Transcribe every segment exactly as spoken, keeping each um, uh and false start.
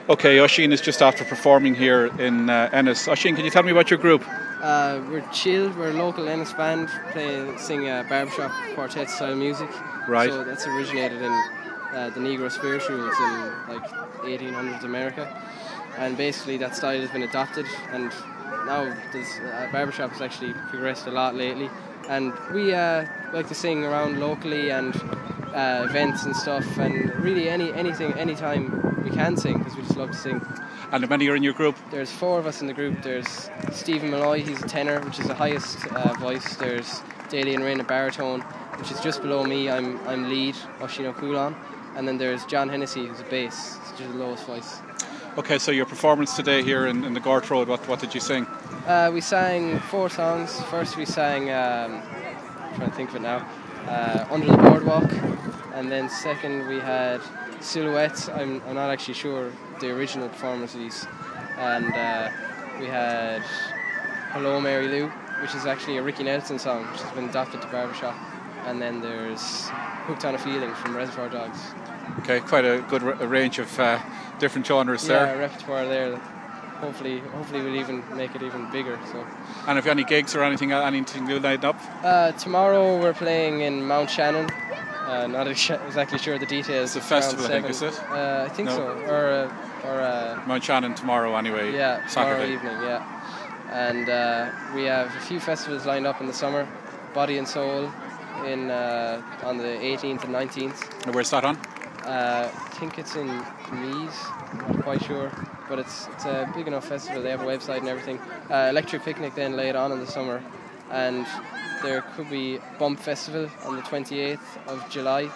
Okay, Oisín is just after performing here in uh, Ennis. Oisín, can you tell me about your group? Uh, we're Chill, we're a local Ennis band, play, sing uh, barbershop quartet style music. Right. So that's originated in uh, the Negro spirituals in like eighteen hundreds America. And basically that style has been adopted, and now this uh, barbershop has actually progressed a lot lately. And we uh, like to sing around locally and uh, events and stuff, and really any anything, anytime we can sing, because we just love to sing. And how many are in your group? There's four of us in the group. There's Stephen Malloy, he's a tenor, which is the highest uh, voice. There's Dalian Rain, a baritone, which is just below me. I'm I'm lead, Oisín Ó Cualann. And then there's John Hennessy, who's a bass, which is the lowest voice. Okay, so your performance today here in, in the Gort Road, what, what did you sing? Uh, we sang four songs. First we sang, um, I'm trying to think of it now, uh, Under the Boardwalk. And then second we had Silhouettes. I'm, I'm not actually sure the original performance of these. And uh, we had Hello Mary Lou, which is actually a Ricky Nelson song, which has been adopted to barbershop. And then there's Hooked on a Feeling from Reservoir Dogs. Okay, quite a good r- a range of uh, different genres yeah, there. Yeah, repertoire there. Hopefully, hopefully we'll even make it even bigger. So. And have you any gigs or anything, anything new lined up? Uh, tomorrow we're playing in Mount Shannon. Uh, not exactly sure of the details. It's a festival, I think, is it? Uh, I think no. so. Or, uh, or uh, Mount Shannon tomorrow, anyway. Yeah, tomorrow Saturday evening. Yeah, and uh, we have a few festivals lined up in the summer. Body and Soul in uh, on the eighteenth and nineteenth. And where's that on? Uh, I think it's in Meath. I'm not quite sure, but it's it's a big enough festival. They have a website and everything. Uh, Electric Picnic then later on in the summer, and there could be Bump Festival on the twenty-eighth of July,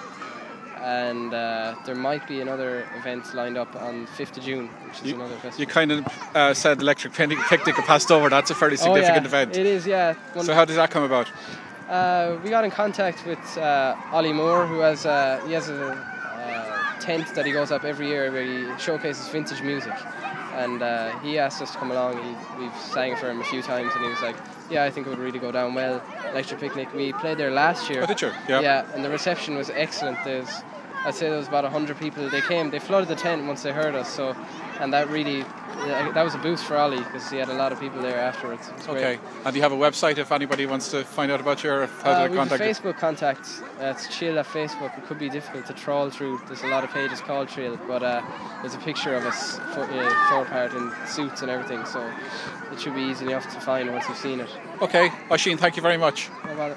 and uh, there might be another event lined up on fifth of June, which is you, another festival. You kind of uh, said Electric Picnic passed over. That's a fairly significant oh, yeah, event. It is, yeah. One so how did that come about? Uh, we got in contact with uh, Ollie Moore, who has uh, he has a uh, tent that he goes up every year where he showcases vintage music, and uh, he asked us to come along. He, we've sang for him a few times, and he was like, "Yeah, I think it would really go down well." Electric Picnic. We played there last year. Oh, did you? Yeah. Yeah, and the reception was excellent. There's, I'd say there was about a hundred people. They came, they flooded the tent once they heard us. So, and that really, that was a boost for Ollie because he had a lot of people there afterwards. It was okay. Great. And do you have a website if anybody wants to find out about you, or how uh, do they contact you? We have a Facebook contact. Uh, it's Chill at Facebook. It could be difficult to trawl through. There's a lot of pages called Chill, but uh, there's a picture of us for, uh, four part in suits and everything. So it should be easy enough to find once you've seen it. Okay, Oisín, thank you very much. No bother.